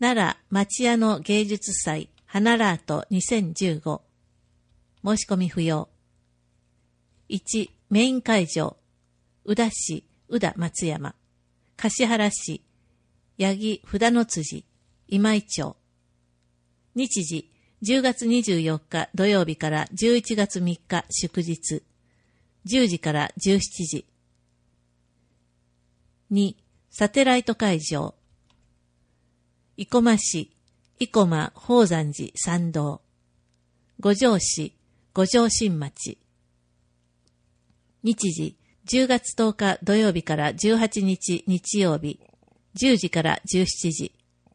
奈良町屋の芸術祭花ラート2015。申し込み不要。1、メイン会場。宇田市、宇田松山。橿原市、八木札の辻、今井町。日時、10月24日土曜日から11月3日祝日。10時から17時。2、サテライト会場。生駒市、生駒宝山寺参道。五条市、五条新町。日時、10月10日土曜日から18日日曜日、10時から17時。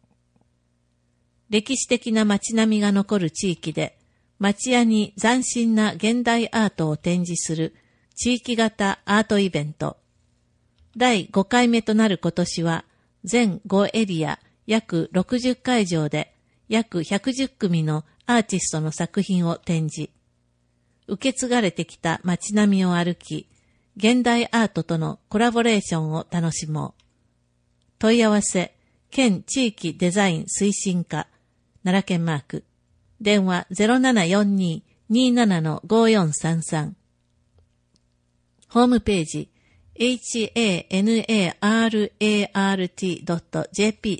歴史的な街並みが残る地域で、町屋に斬新な現代アートを展示する地域型アートイベント。第5回目となる今年は、全5エリア約60会場で約110組のアーティストの作品を展示。受け継がれてきた街並みを歩き、現代アートとのコラボレーションを楽しもう。問い合わせ、県地域デザイン推進課、奈良県マーク。電話 0742-27-5433。ホームページ、hanarart.jp/。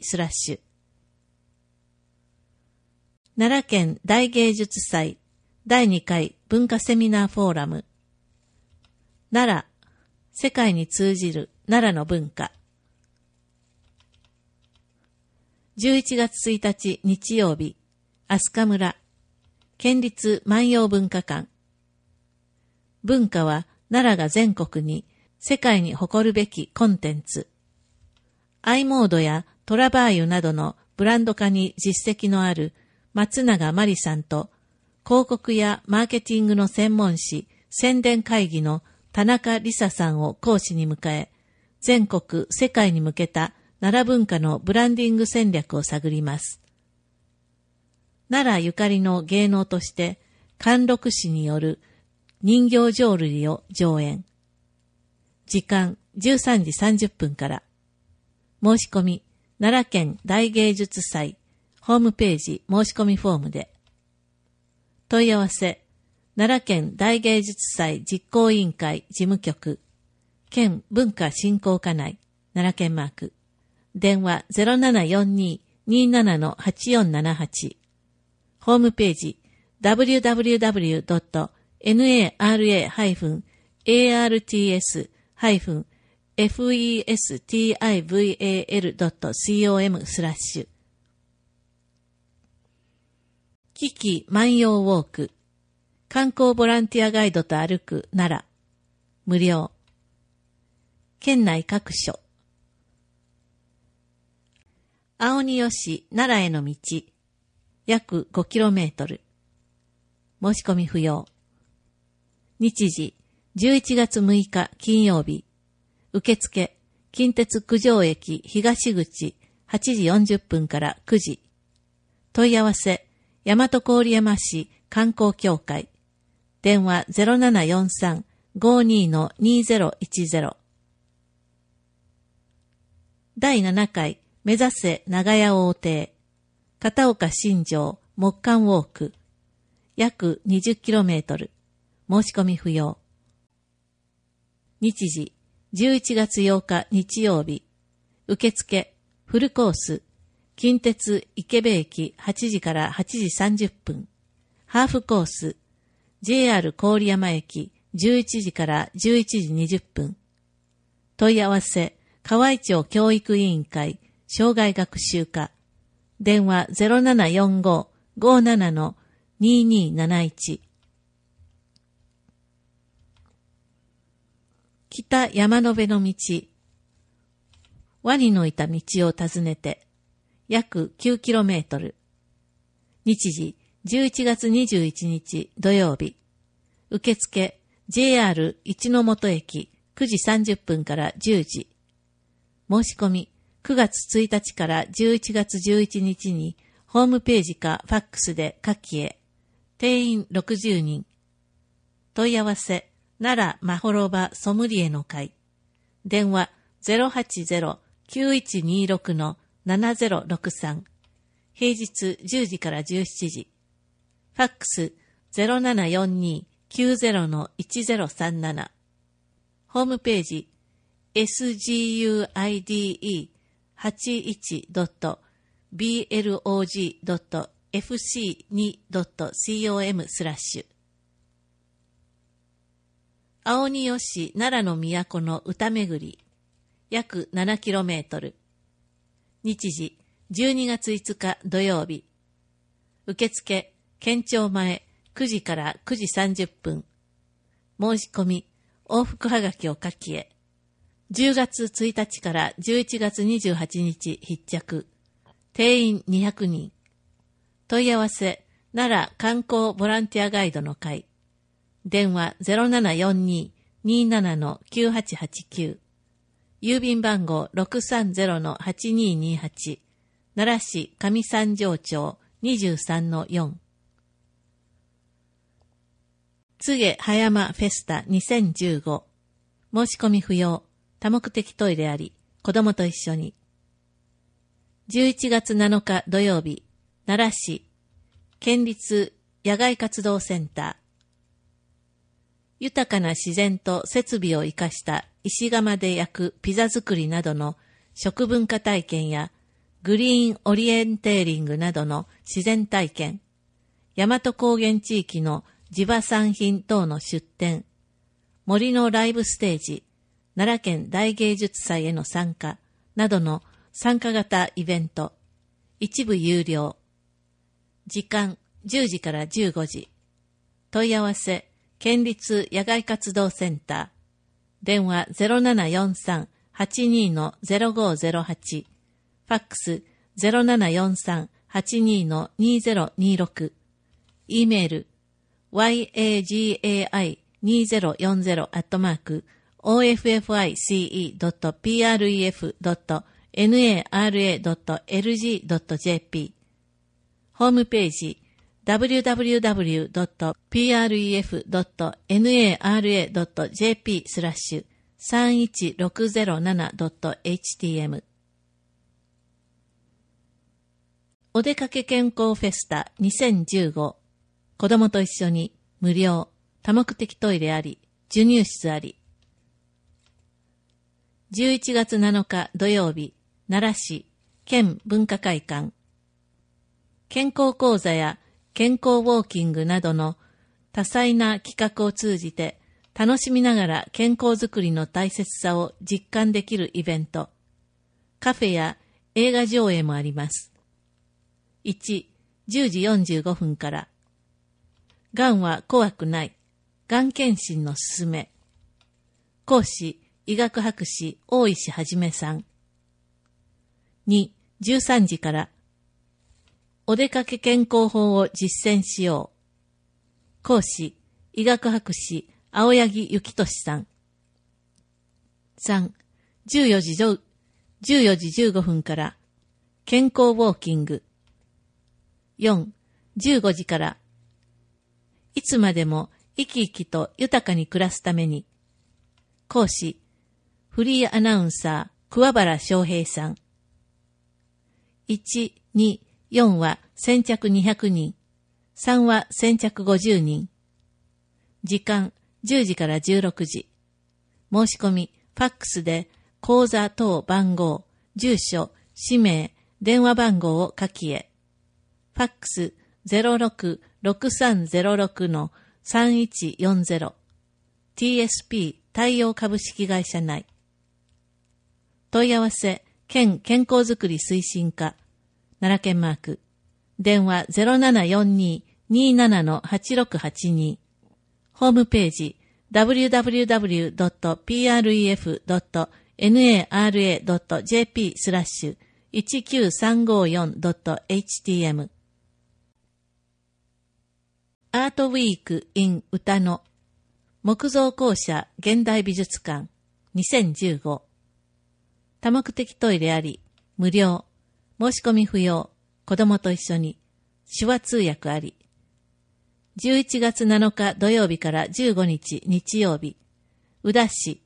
奈良県大芸術祭第2回文化セミナーフォーラム。奈良、世界に通じる奈良の文化。11月1日日曜日、飛鳥村、県立万葉文化館。文化は奈良が全国に世界に誇るべきコンテンツ。アイモードやトラバーユなどのブランド化に実績のある松永真理さんと、広告やマーケティングの専門誌宣伝会議の田中理沙さんを講師に迎え、全国世界に向けた奈良文化のブランディング戦略を探ります。奈良ゆかりの芸能として、貫禄師による人形浄瑠璃を上演。時間13時30分から。申し込み、奈良県大芸術祭、ホームページ申し込みフォームで。問い合わせ、奈良県大芸術祭実行委員会事務局、県文化振興課内、奈良県マーク。電話 0742-27-8478。ホームページ www.nara-festival.com/危機万葉ウォーク。観光ボランティアガイドと歩く奈良。無料。県内各所。青鬼吉奈良への道。約 5km。申し込み不要。日時、11月6日金曜日。受付、近鉄九条駅東口8時40分から9時。問い合わせ、大和郡山市観光協会。電話 0743-52-2010。第7回目指せ長屋大亭。片岡新城木簡ウォーク。約 20km。申し込み不要。日時、11月8日日曜日。受付、フルコース。近鉄池部駅8時から8時30分。ハーフコース。JR 郡山駅11時から11時20分。問い合わせ、河合町教育委員会、障害学習課。電話 0745-57-2271。北山辺の道。ワニのいた道を訪ねて。約 9km。日時、11月21日土曜日。受付、JR 一ノ本駅9時30分から10時。申し込み、9月1日から11月11日に、ホームページかファックスで下記へ。定員60人。問い合わせ、奈良まほろばソムリエの会。電話 080-9126-7063。 平日10時から17時。ファックス 0742-90-1037。ホームページ sguide-blog.fc2.com/青鬼吉奈良の都の歌巡り約 7km。 日時12月5日土曜日。受付県庁前9時から9時30分。申し込み往復はがきを書きへ。10月1日から11月28日必着。定員200人。問い合わせ奈良観光ボランティアガイドの会。電話 0742-27-9889。郵便番号 630-8228。奈良市上三条町 23-4。つげ葉山フェスタ2015。申し込み不要。多目的トイレあり。子供と一緒に。11月7日土曜日。奈良市県立野外活動センター。豊かな自然と設備を生かした石窯で焼くピザ作りなどの食文化体験やグリーンオリエンテーリングなどの自然体験、大和高原地域の地場産品等の出展、森のライブステージ、奈良県大芸術祭への参加などの参加型イベント、一部有料。時間10時から15時。問い合わせ県立野外活動センター。電話 0743-82-0508。ファックス 0743-82-2026。e メール yagai20-office.pref.nara.lg.jp。ホームページwww.pref.nara.jp/31607.htm。 お出かけ健康フェスタ2015。子供と一緒に無料、多目的トイレあり、授乳室あり。11月7日土曜日、奈良市県文化会館。健康講座や健康ウォーキングなどの多彩な企画を通じて楽しみながら健康づくりの大切さを実感できるイベント。カフェや映画上映もあります。1、10時45分から。がんは怖くない。がん検診のすすめ。講師、医学博士大石はじめさん。2、13時から。お出かけ健康法を実践しよう。講師、医学博士青柳幸俊さん。3、14時15分から。健康ウォーキング。4、15時から。いつまでも生き生きと豊かに暮らすために。講師、フリーアナウンサー桑原翔平さん。1、2、4は先着200人。3は先着50人。時間10時から16時。申し込み、ファックスで口座等番号、住所、氏名、電話番号を書きへ。ファックス 06-6306-3140。TSP 太陽株式会社内。問い合わせ、県健康づくり推進課。奈良県マーク。電話 0742-27-8682。ホームページ www.pref.nara.jp/19354.htm。 アートウィーク in 歌野木造校舎現代美術館2015。多目的トイレあり、無料、申し込み不要、子供と一緒に、手話通訳あり。11月7日土曜日から15日日曜日、宇陀市、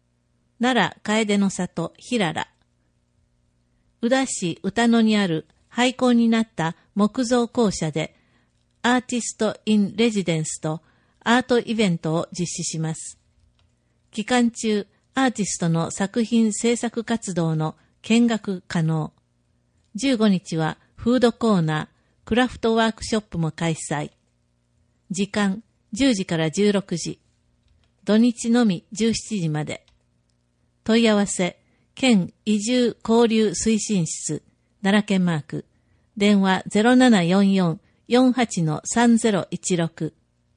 奈良楓の里平良。宇陀市歌野にある廃校になった木造校舎でアーティスト・イン・レジデンスとアートイベントを実施します。期間中、アーティストの作品制作活動の見学可能。15日はフードコーナー、クラフトワークショップも開催。時間10時から16時。土日のみ17時まで。問い合わせ、県移住交流推進室、奈良県マーク。電話 0744-48-3016。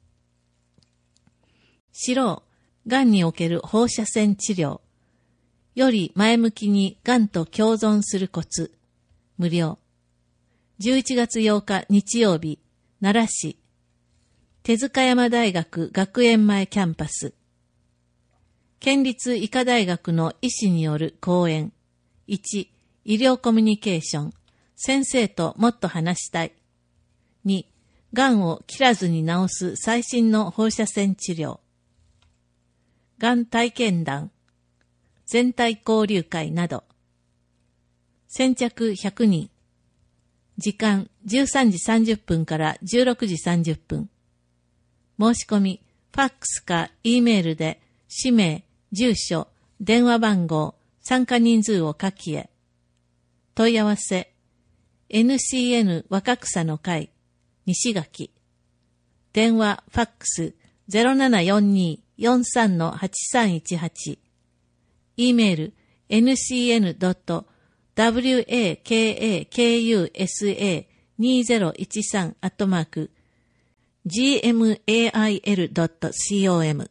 知ろう、がんにおける放射線治療。より前向きにがんと共存するコツ。無料。11月8日日曜日、奈良市。手塚山大学学園前キャンパス。県立医科大学の医師による講演。1、医療コミュニケーション。先生ともっと話したい。2、がんを切らずに治す最新の放射線治療。がん体験談。全体交流会など。先着100人。時間13時30分から16時30分。申し込み、ファックスか E メールで氏名、住所、電話番号、参加人数を書きへ。問い合わせ、NCN 若草の会、西垣。電話、ファックス、0742-43-8318。E メール、ncn.wakakusa2013@gmail.com。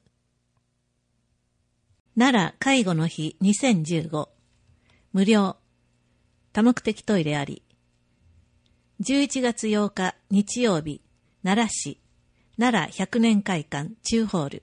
奈良介護の日2015。無料。多目的トイレあり。11月8日日曜日、奈良市、奈良100年会館中ホール。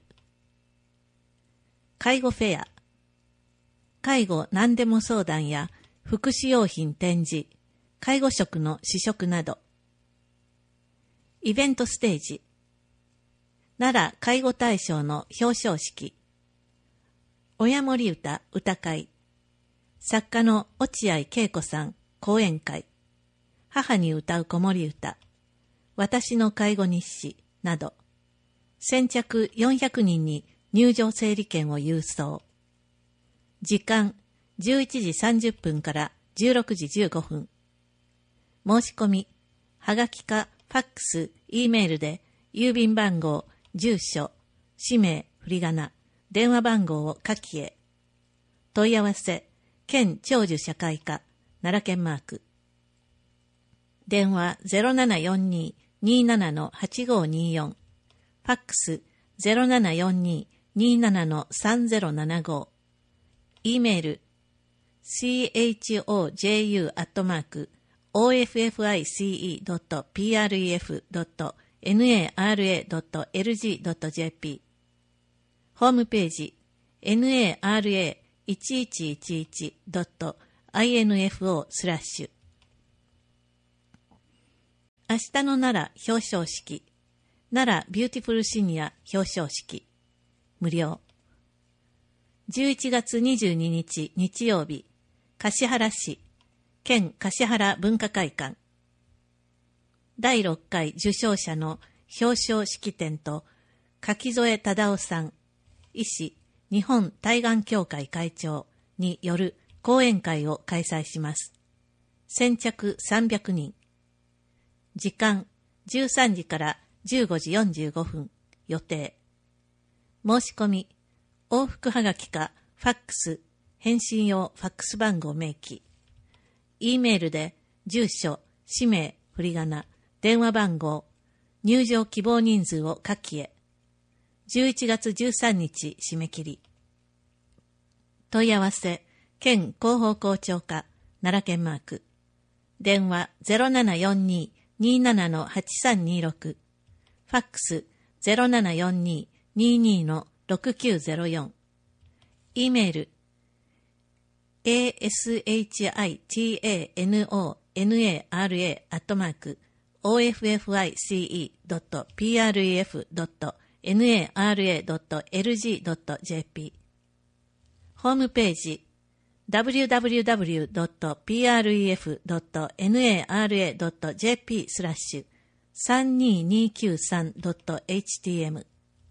介護フェア。介護何でも相談や福祉用品展示、介護食の試食など。イベントステージ。奈良介護大賞の表彰式。親森歌歌会。作家の落合恵子さん講演会。母に歌う子守歌。私の介護日誌など。先着400人に入場整理券を郵送。時間11時30分から16時15分。申し込み、はがきかファックス、E メールで郵便番号、住所、氏名、振り仮名、電話番号を書きへ。問い合わせ、県長寿社会課、奈良県マーク。電話 0742-27-8524。ファックス 0742-27-3075。E メール chojuouffice.pref.nara.lg.jp。 ホームページ nara1111.info/。明日の奈良表彰式。奈良ビューティフルシニア表彰式。無料。11月22日日曜日、橿原市、県橿原文化会館。第6回受賞者の表彰式典と、柿添忠夫さん、医師、日本対がん協会会長による講演会を開催します。先着300人。時間13時から15時45分予定。申し込み、往復はがきかファックス、返信用ファックス番号明記。E メールで住所、氏名、振り仮名、電話番号、入場希望人数を書きへ。11月13日締め切り。問い合わせ、県広報校長課、奈良県マーク。電話 0742-27-8326。ファックス 0742-22-6904。E メール ashitanoa@office.pref.nara.lg.jp。 ホームページ www.pref.nara.jp/32293.htm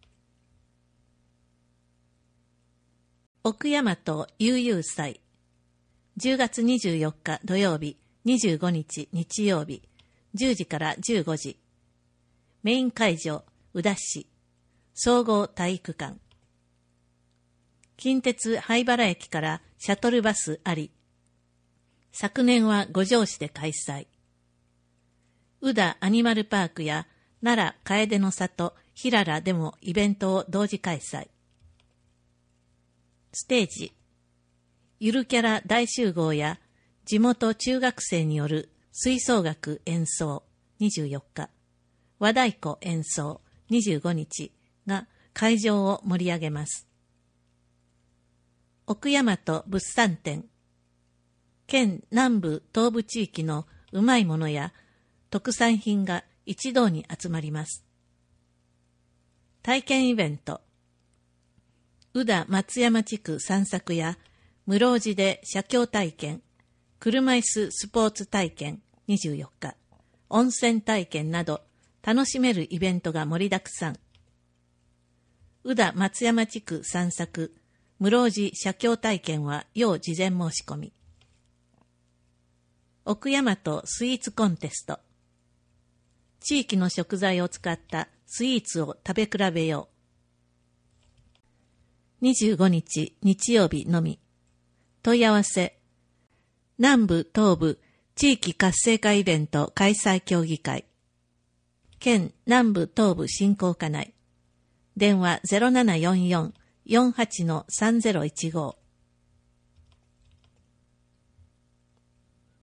奥大和悠々祭10月24日土曜日25日日曜日10時から15時メイン会場宇陀市総合体育館近鉄灰原駅からシャトルバスあり昨年は五条市で開催宇陀アニマルパークや奈良楓の里平良でもイベントを同時開催ステージゆるキャラ大集合や地元中学生による吹奏楽演奏24日和太鼓演奏25日が会場を盛り上げます奥大和物産展県南部東部地域のうまいものや特産品が一堂に集まります体験イベント宇陀松山地区散策や室生寺で写経体験車椅子スポーツ体験24日温泉体験など楽しめるイベントが盛りだくさん宇陀松山地区散策室生寺写経体験は要事前申し込み奥大和スイーツコンテスト地域の食材を使ったスイーツを食べ比べよう25日日曜日のみ問い合わせ南部東部地域活性化イベント開催協議会県南部東部振興課内電話 0744-48-3015